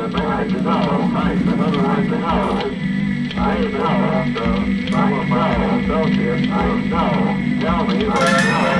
like to know. In other words, to know. I know. So, my associates, I know. Tell me what you know.